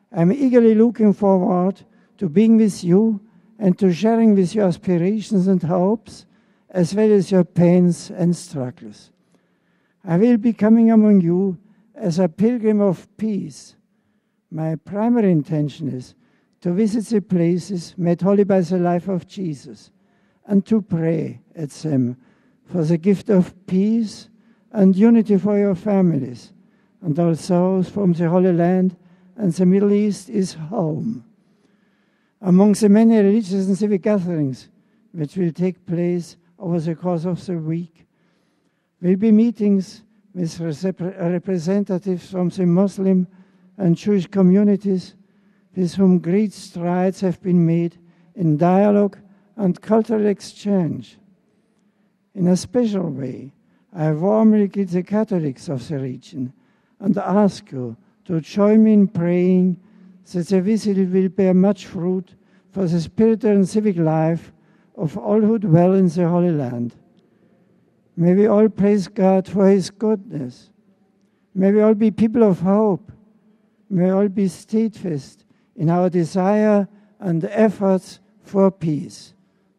I'm eagerly looking forward to being with you and to sharing with your aspirations and hopes, as well as your pains and struggles. I will be coming among you as a pilgrim of peace. My primary intention is to visit the places made holy by the life of Jesus and to pray at them for the gift of peace and unity for your families and all those from the Holy Land and the Middle East is home. Among the many religious and civic gatherings which will take place over the course of the week will be meetings with representatives from the Muslim and Jewish communities with whom great strides have been made in dialogue and cultural exchange. In a special way, I warmly greet the Catholics of the region and ask you to join me in praying that the visit will bear much fruit for the spiritual and civic life of all who dwell in the Holy Land. May we all praise God for His goodness. May we all be people of hope. May we all be steadfast in our desire and efforts for peace.